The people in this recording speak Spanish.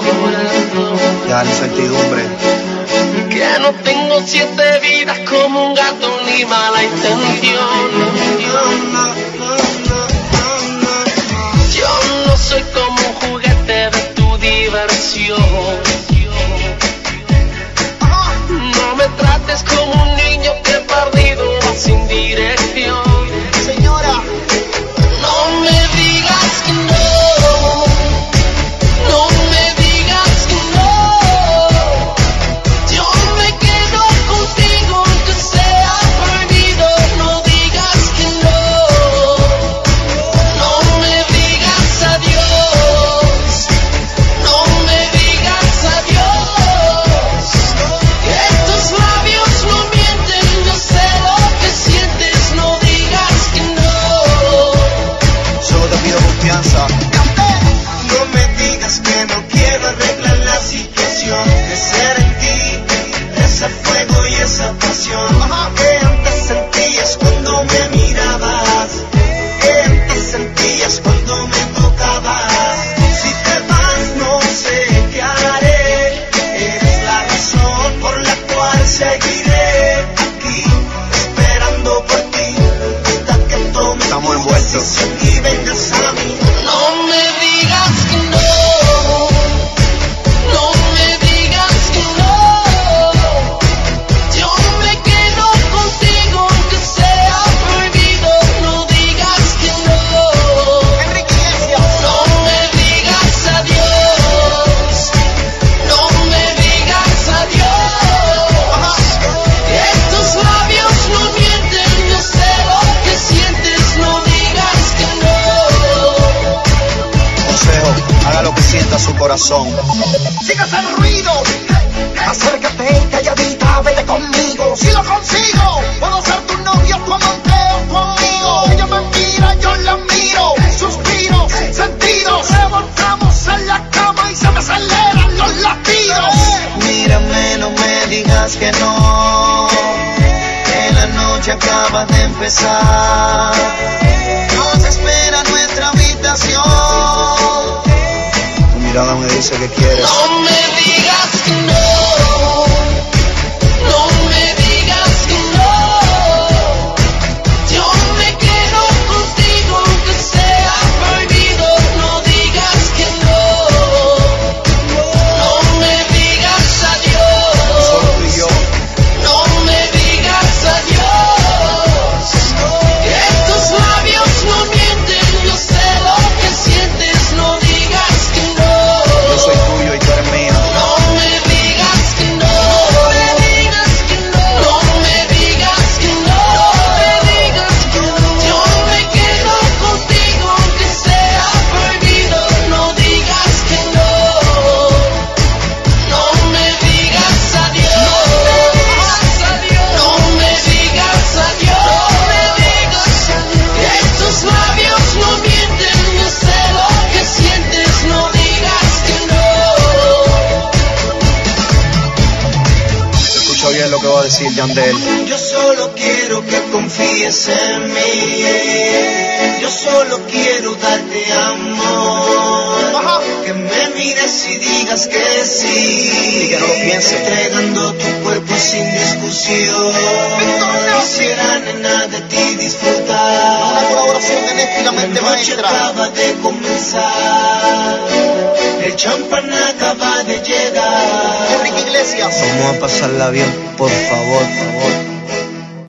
Ya la incertidumbre. Que no tengo 7 vidas como un gato ni mala intención. Yo no soy como un juguete de tu diversión. No me trates como un niño que perdido va sin dirección. Señora, no me digas que no. No me digas que no. Yo me quedo contigo aunque sea prohibido. No digas que no. No me digas adiós. No me digas adiós. Que tus labios no mienten. Yo sé lo que sientes. No digas que no. Solo te pido confianza. no me digas que no quiero arreglar la situación. Crecer en ti, ese fuego y esa pasión que antes sentías cuando me mirabas, que antes sentías cuando me tocabas. Si te vas no sé qué haré, eres la razón por la cual seguiré aquí, esperando por ti, hasta que tomes Estamos tu envueltos. decisión y vengas a mí. No me digas que no. No me digas que no. Yo me quedo contigo aunque sea prohibido. No digas que no. Enrique Iglesias. No me digas adiós. No me digas adiós. Que tus labios no mienten. Yo sé lo que sientes. No digas que no. Consejo, haga lo que sienta su corazón. Sigas el ruido, acércate calladita, vete conmigo. Si lo consigo, puedo ser tu novio, tu amante o tu amigo. Ella me mira, yo la miro, suspiros, sentidos. Revolcamos en la cama y se me aceleran los latidos. Mírame, no me digas que no, que la noche acaba de empezar. Nos espera nuestra habitación. Tu mirada me dice que quieres. No me digas que no. No me digas que no. Yo me quedo contigo aunque sea prohibido. No digas que no. No me digas Solo tú y adiós. yo. No me digas adiós. Que tus labios no mienten. Yo sé lo que sientes. No digas que no. Yo soy tuyo y tú eres mía. No me digas que no. No me digas que no. No me digas que no. No me digas que no. Yo me quedo contigo aunque sea prohibido. No digas que no. No me digas adiós. No me digas adiós. No me digas adiós. Que tus labios no mienten. Yo sé lo que sientes. No digas que no. Escucha bien lo que va a decir Yandel. Yo solo quiero que confíes en mí. Yo solo quiero darte amor. Que me mires y digas que sí. Y que no lo pienses. Entregando tu cuerpo sin discusión. Quisiera, nena, de ti disfrutar. Una colaboración genéticamente maestra. Acaba de comenzar. El champán acaba de llegar. Enrique Iglesias. Vamos a pasarla bien, por favor, por favor.